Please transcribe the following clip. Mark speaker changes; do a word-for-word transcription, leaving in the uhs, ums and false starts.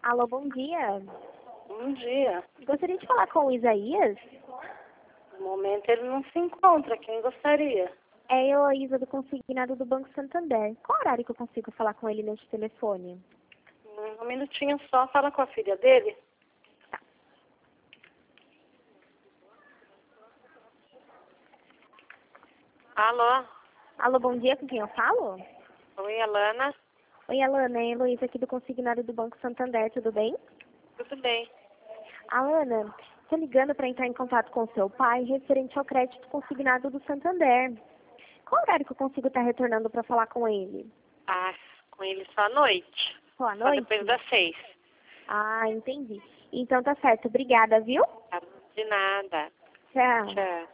Speaker 1: Alô, bom dia.
Speaker 2: Bom dia.
Speaker 1: Gostaria de falar com o Isaías?
Speaker 2: No momento ele não se encontra. Quem gostaria?
Speaker 1: É eu, a Isa, do consignado do Banco Santander. Qual horário que eu consigo falar com ele neste telefone?
Speaker 2: Hum, Um minutinho só. Fala com a filha dele.
Speaker 1: Tá.
Speaker 2: Alô?
Speaker 1: Alô, bom dia, com quem eu falo?
Speaker 2: Oi, Alana.
Speaker 1: Oi, Alana, é a Heloísa aqui do consignado do Banco Santander, tudo bem?
Speaker 2: Tudo bem.
Speaker 1: Alana, estou ligando para entrar em contato com seu pai referente ao crédito consignado do Santander. Qual horário que eu consigo estar retornando para falar com ele?
Speaker 2: Ah, com ele só à noite.
Speaker 1: Só à
Speaker 2: Só
Speaker 1: noite?
Speaker 2: depois das seis.
Speaker 1: Ah, entendi. Então tá certo. Obrigada, viu?
Speaker 2: Tá? De nada.
Speaker 1: Tchau.
Speaker 2: Tchau.